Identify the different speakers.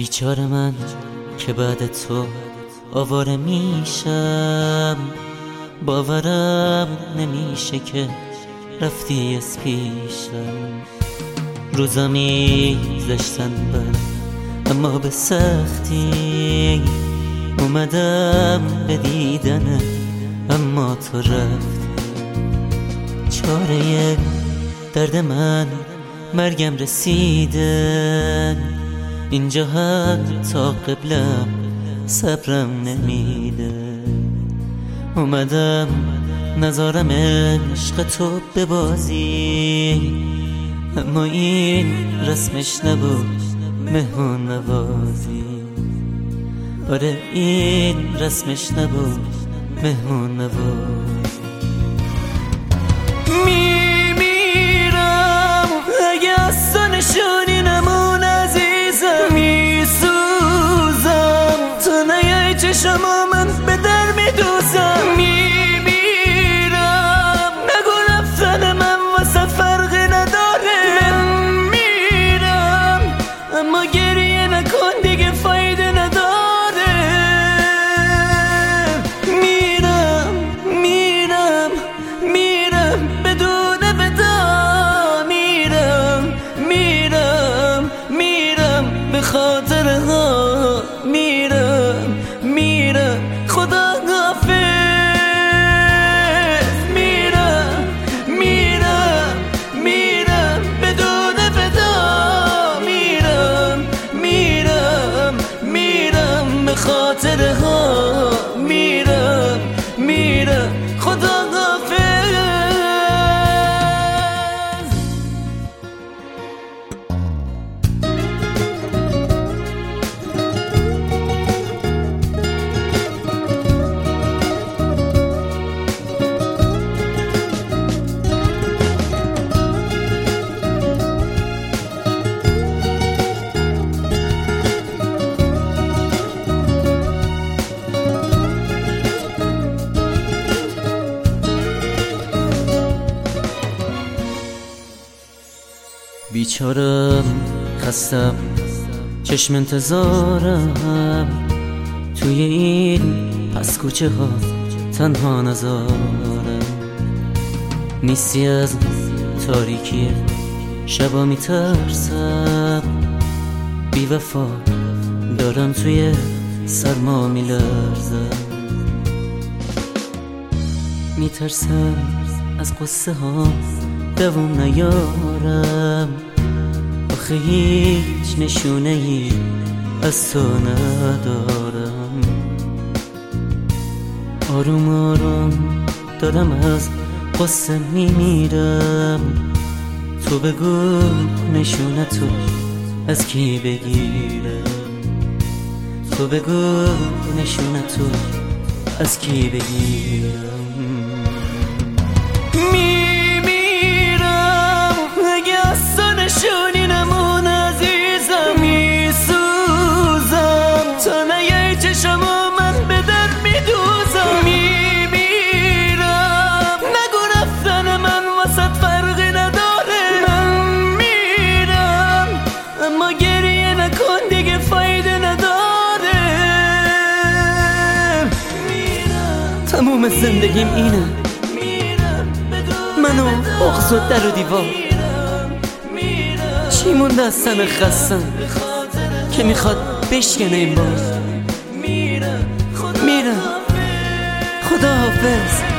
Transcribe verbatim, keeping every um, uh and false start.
Speaker 1: بیچاره من که بعد تو آواره میشم، باورم نمیشه که رفتی از پیشم. روزا میگذشتن بد اما به سختی، اومدم به دیدن اما تو رفتی. چاره درد من مرگم رسیده، اینجا حتی قبلم صبرم نمیده. اومدم نذارم عشق تو ببازی، اما این رسمش نبود مهمون نوازی. آره این رسمش نبود مهمون نوازی.
Speaker 2: میمیرم اگه از تو نشونی نمون عزیزم، میسوزم تو نیای چشمو من به در میدوزم. میمیرم نگو رفتن من واسه فرقی نداره، من میرم اما گریه نکن دیگه فایده نداره. میرم میرم میرم بدون ودا، میرم میرم میرم به خاطر ها، میرم میرم خدا حافظ. میرم میرم میرم بدون ودا، میرم میرم میرم به خاطر ها، میرم میرم خدا حافظ.
Speaker 1: بیچارم خستم چشم انتظارم، توی این پس کوچه ها تنها نزارم. نیستی از تاریکی شبا میترسم، بی وفا دارم توی سرما میلرزم. میترسم از قصه ها دوام نیارم، آخه هیچ نشونه ای از تو ندارم. آروم آروم دارم از قصه میمیرم، تو بگو نشونه تو از کی بگیرم، تو بگو نشونه تو از کی بگیرم.
Speaker 2: نشونی نمون عزیزم، میسوزم تو نیای چشمو من به در میدوزم. میمیرم نگو رفتن من واسه فرقی نداره، من میرم اما گریه نکن دیگه فایده نداره. میرم
Speaker 1: تموم زندگیم اینه، منو بغض و در و دیوار. چی مونده از تن خستم که میخواد بشکنه این بار. میرم خدا حافظ.